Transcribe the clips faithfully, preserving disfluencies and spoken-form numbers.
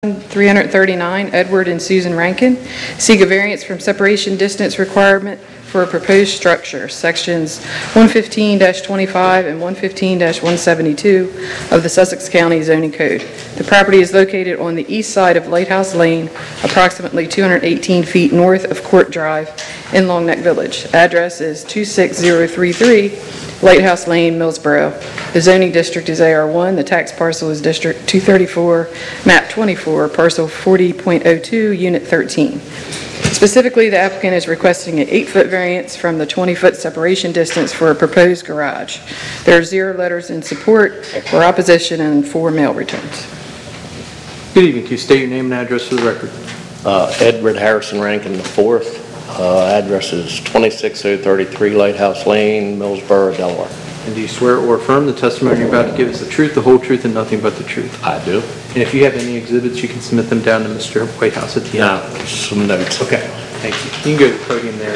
three hundred thirty-nine, Edward and Susan Rankin, seek a variance from separation distance requirement for a proposed structure, sections one fifteen dash twenty-five and one fifteen dash one seventy-two of the Sussex County Zoning Code. The property is located on the east side of Lighthouse Lane, approximately two hundred eighteen feet north of Court Drive in Long Neck Village. Address is two six zero three three Lighthouse Lane, Millsboro. The zoning district is A R one. The tax parcel is District two thirty-four, Map twenty-four, Parcel forty point oh two, Unit thirteen. Specifically, the applicant is requesting an eight-foot variance from the twenty-foot separation distance for a proposed garage. There are zero letters in support or opposition and four mail returns. Good evening. Can you state your name and address for the record? Uh, Edward Harrison Rankin the fourth. Uh, address is twenty-six oh thirty-three Lighthouse Lane, Millsboro, Delaware. And do you swear or affirm the testimony you're about to give is the truth, the whole truth, and nothing but the truth? I do. And if you have any exhibits, you can submit them down to Mister Whitehouse at the end. Now, some notes. Okay, thank you. You can go to the podium there.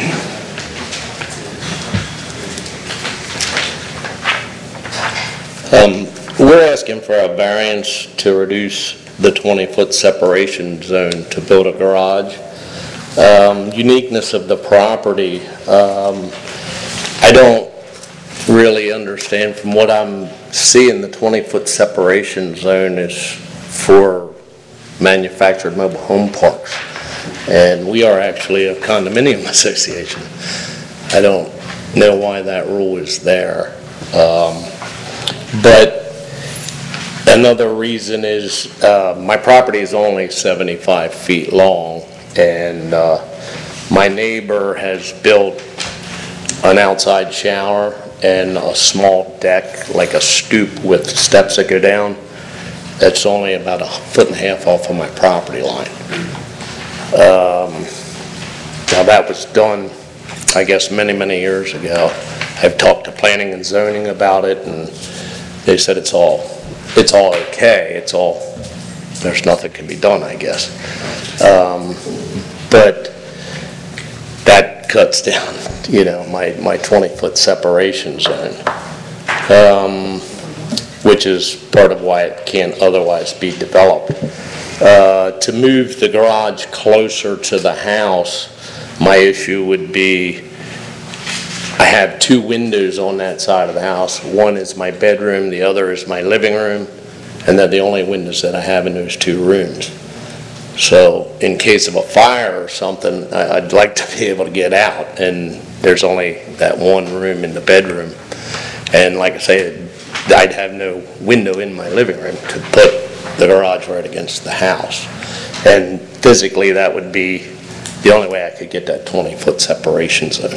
Um, we're asking for a variance to reduce the twenty-foot separation zone to build a garage. Um, uniqueness of the property, um, I don't really understand. From what I'm seeing, the twenty-foot separation zone is for manufactured mobile home parks, and we are actually a condominium association. I don't know why that rule is there. Um, but another reason is uh, my property is only seventy-five feet long, and uh, my neighbor has built an outside shower and a small deck, like a stoop with steps that go down. That's only about a foot and a half off of my property line. Um, now that was done, I guess, many, many years ago. I've talked to planning and zoning about it, and they said it's all, it's all okay. It's all, there's nothing can be done, I guess. Um, but that cuts down, you know, my, my twenty-foot separation zone, um, which is part of why it can't otherwise be developed. Uh, to move the garage closer to the house, my issue would be I have two windows on that side of the house. One is my bedroom, the other is my living room, and they're the only windows that I have in those two rooms. So in case of a fire or something, I'd like to be able to get out, and there's only that one room in the bedroom. And like I said, I'd have no window in my living room to put the garage right against the house. And physically, that would be the only way I could get that twenty-foot separation zone.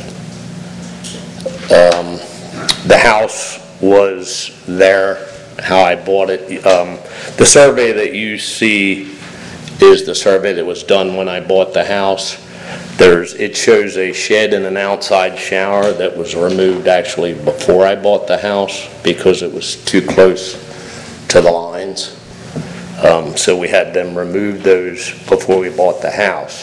Um, the house was there, how I bought it. Um, the survey that you see is the survey that was done when I bought the house. There's, it shows a shed and an outside shower that was removed actually before I bought the house because it was too close to the lines. Um, so we had them remove those before we bought the house.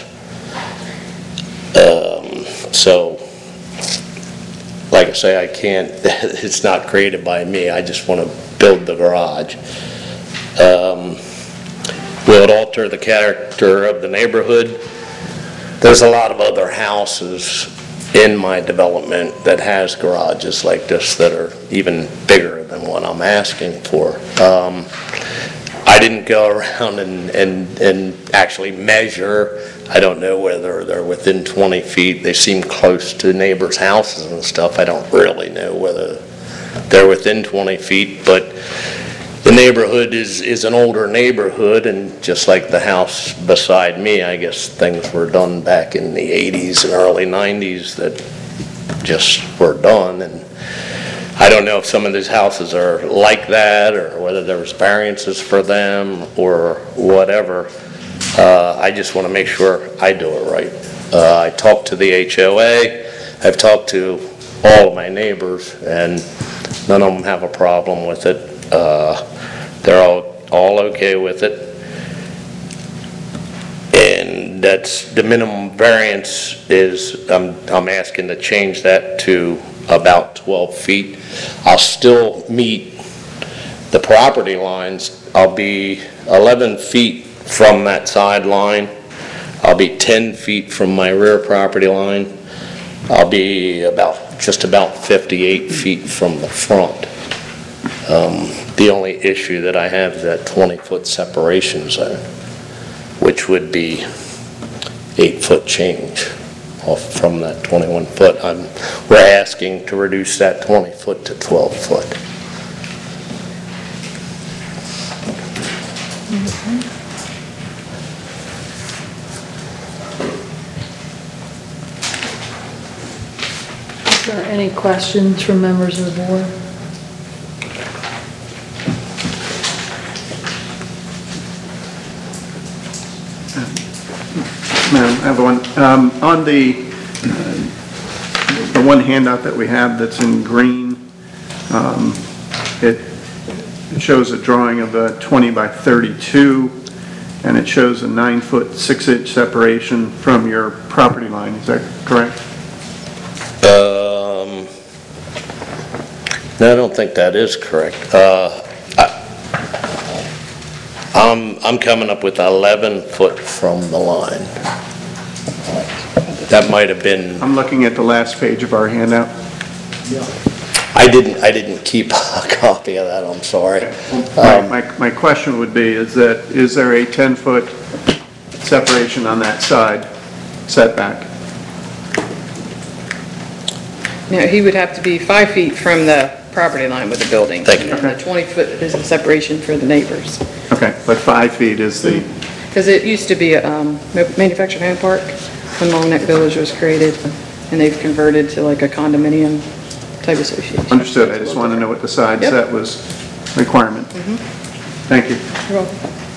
Um, so, like I say, I can't, it's not created by me. I just want to build the garage. Um, will it alter the character of the neighborhood? There's a lot of other houses in my development that has garages like this that are even bigger than what I'm asking for. Um, I didn't go around and, and, and actually measure. I don't know whether they're within twenty feet. They seem close to neighbors' houses and stuff. I don't really know whether they're within twenty feet, but the neighborhood is, is an older neighborhood, and just like the house beside me, I guess things were done back in the eighties and early nineties that just were done. And I don't know if some of these houses are like that or whether there was variances for them or whatever. Uh, I just want to make sure I do it right. Uh, I talked to the H O A. I've talked to all of my neighbors, and none of them have a problem with it. Uh, they're all, all okay with it. And that's the minimum variance is, I'm, I'm asking to change that to about twelve feet. I'll still meet the property lines. I'll be eleven feet from that sideline. I'll be ten feet from my rear property line. I'll be about, just about fifty-eight feet from the front. Um, the only issue that I have is that twenty-foot separation zone, which would be eight-foot change off from that twenty-one foot. I'm, we're asking to reduce that twenty foot to twelve foot. Mm-hmm. Is there any questions from members of the board? Madam, I have one. Um, on the, uh, the one handout that we have that's in green, um, it, it shows a drawing of a twenty by thirty-two, and it shows a nine foot, six inch separation from your property line. Is that correct? Um, no, I don't think that is correct. Uh, I, I'm, I'm coming up with eleven foot from the line. That might have been, I'm looking at the last page of our handout. I didn't, I didn't keep a copy of that, I'm sorry. My, Um, my, my question would be, is that, is there a ten foot separation on that side setback? No, he would have to be five feet from the property line with the building. Thank you. And then the twenty foot is the separation for the neighbors. Okay, but five feet is the, Because it used to be a um, manufactured home park when Long Neck Village was created, and they've converted to like a condominium type association. understood, I just want to know what the side Yep. set was requirement. Thank you. You're welcome.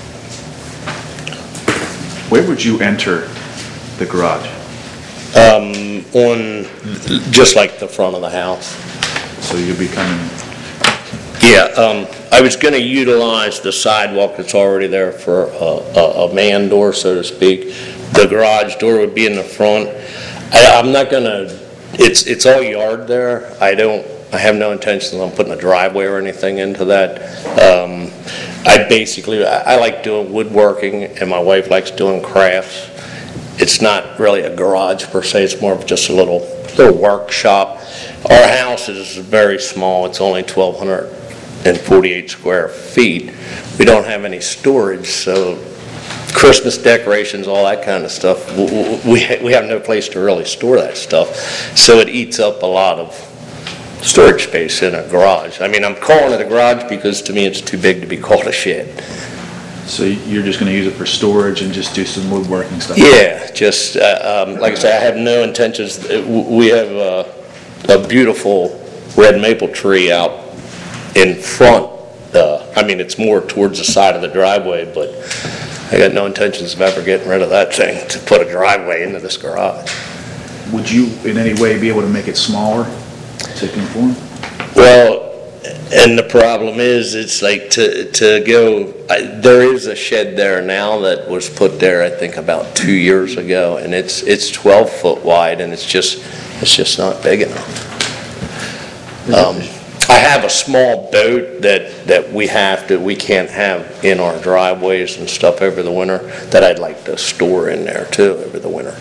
Where would you enter the garage? um, on, just like the front of the house. So you'll be coming, Yeah, um, I was gonna utilize the sidewalk that's already there for a, a, a man door, so to speak. The garage door would be in the front. I, I'm not gonna, it's, it's all yard there. I don't, I have no intentions on putting a driveway or anything into that. Um, I basically, I, I like doing woodworking, and my wife likes doing crafts. It's not really a garage per se, it's more of just a little, little workshop. Our house is very small, it's only twelve forty-eight square feet. We don't have any storage, so Christmas decorations, all that kind of stuff, w- w- we, ha- we have no place to really store that stuff. So it eats up a lot of storage space in a garage. I mean, I'm calling it a garage because to me it's too big to be called a shed. so you're just gonna use it for storage and just do some woodworking stuff? Yeah, just, uh, um, like I say, I have no intentions, uh, w- we have uh, a beautiful red maple tree out in front. Uh, I mean, it's more towards the side of the driveway, but I got no intentions of ever getting rid of that thing to put a driveway into this garage. Would you in any way be able to make it smaller to conform? Well, and the problem is, it's like to, to go, I, there is a shed there now that was put there, I think, about two years ago, and it's, it's twelve foot wide, and it's just, it's just not big enough. Um, I have a small boat that, that we have to, we can't have in our driveways and stuff over the winter, that I'd like to store in there too over the winter.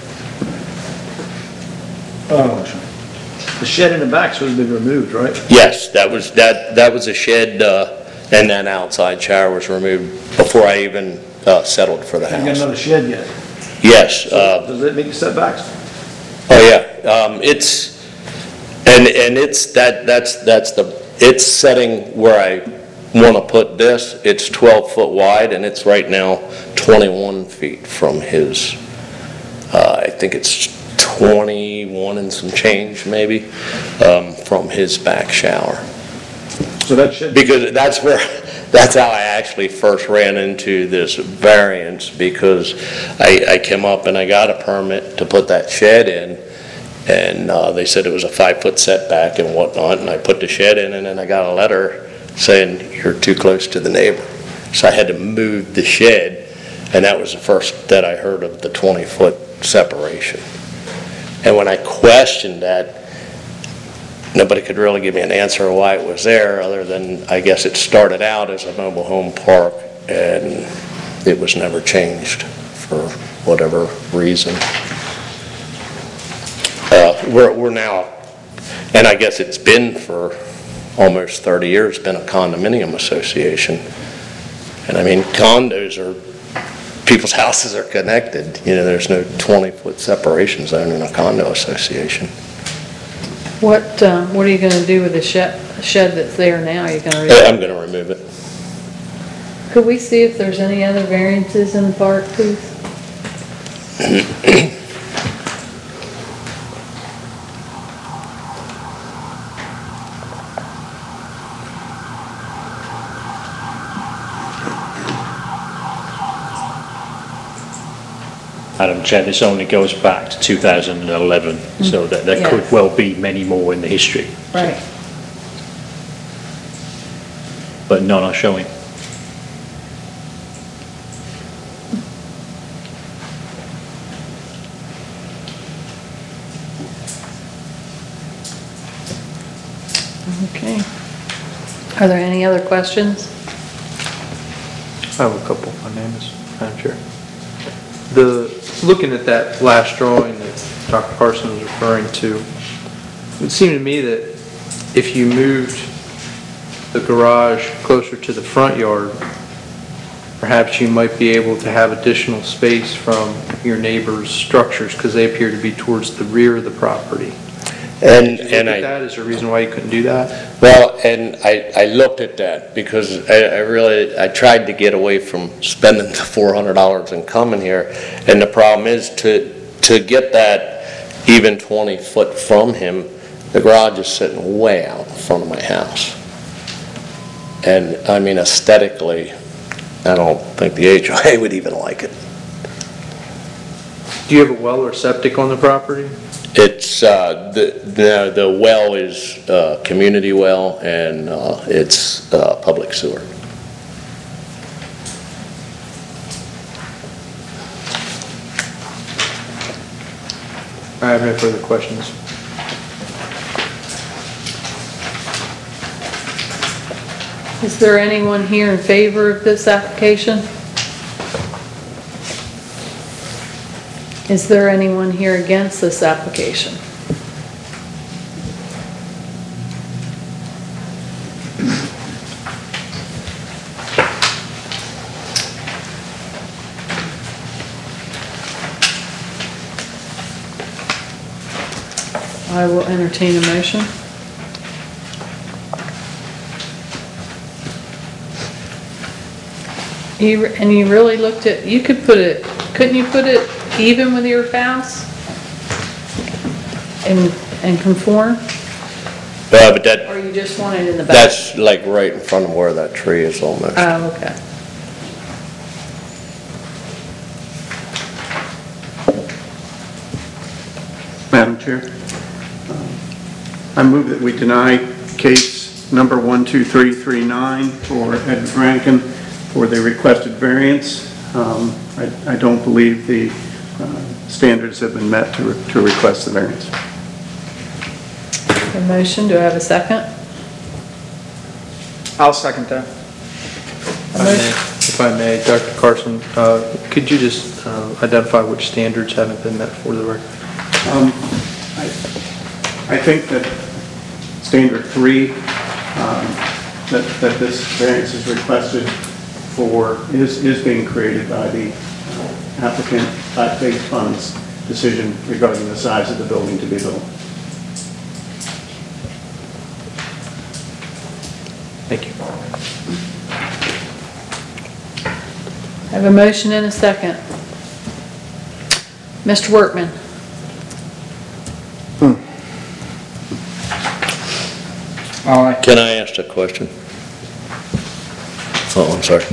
The shed in the back's supposed to be removed, right? Yes, that was, that, that was a shed, uh, and that outside shower was removed before I even, uh, settled for the You got house. another shed yet? Yes, uh, Does it meet the setbacks? oh yeah, um, it's, and, and it's, that, that's, that's the, it's setting where I wanna put this, it's twelve foot wide, and it's right now twenty-one feet from his, uh, I think it's twenty-one and some change maybe, um, from his back shower. So that shed, Because that's where, that's how I actually first ran into this variance, because I, I came up and I got a permit to put that shed in, and uh, they said it was a five-foot setback and whatnot, and I put the shed in, and then I got a letter saying, you're too close to the neighbor. So I had to move the shed, and that was the first that I heard of the twenty-foot separation. And when I questioned that, nobody could really give me an answer why it was there, other than, I guess it started out as a mobile home park, and it was never changed for whatever reason. Uh, We're, we're now, and I guess it's been for almost thirty years, been a condominium association. And I mean, condos are, people's houses are connected. You know, there's no twenty-foot separation zone in a condo association. What, um, what are you gonna do with the shed, shed that's there now? You're gonna, Uh, re- I'm going to remove it. could we see if there's any other variances in the park, please? Madam Chair, this only goes back to two thousand eleven, so that there could Yes. well be many more in the history, Right. but none are showing. Okay. Are there any other questions? I have a couple, my name is Madam Chair. The, looking at that last drawing that Doctor Carson was referring to, it would seem to me that if you moved the garage closer to the front yard, perhaps you might be able to have additional space from your neighbor's structures because they appear to be towards the rear of the property. And, Did you look and at I... that? Is there a reason why you couldn't do that? Well, and I, I looked at that because I, I really, I tried to get away from spending the four hundred dollars and coming here. And the problem is to, to get that even twenty foot from him, the garage is sitting way out in front of my house. And I mean aesthetically, I don't think the H O A would even like it. Do you have a well or septic on the property? It's, uh, the, the, the well is, uh, community well and, uh, it's, uh, public sewer. I have no further questions. Is there anyone here in favor of this application? Is there anyone here against this application? I will entertain a motion. You, and you really looked at, you could put it, couldn't you put it even with your house? And, and conform? Uh, but that, Or you just want it in the back? that's like right in front of where that tree is almost. Oh, okay. Madam Chair, um, I move that we deny case number one two three three nine for Ed Rankin for the requested variance. Um, I I don't believe the uh, standards have been met to re- to request the variance. A motion, do I have a second? I'll second that. If I may- If I may, Doctor Carson, uh, could you just uh, identify which standards haven't been met for the record? Um, I I think that standard three, um, that that this variance is requested for, is is being created by the uh, applicant, by Faith Fund's decision regarding the size of the building to be built. Thank you. I have a motion and a second. Mister Workman? Aye. Can I ask a question? Oh, I'm sorry.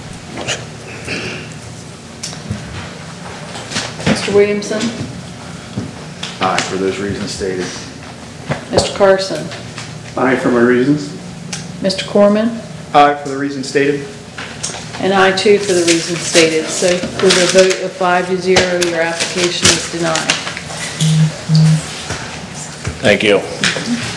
Mister Williamson? Aye, for those reasons stated. Mister Carson? Aye, for my reasons. Mister Corman? Aye, for the reasons stated. And I too for the reasons stated. So with a vote of five to zero, your application is denied. Thank you.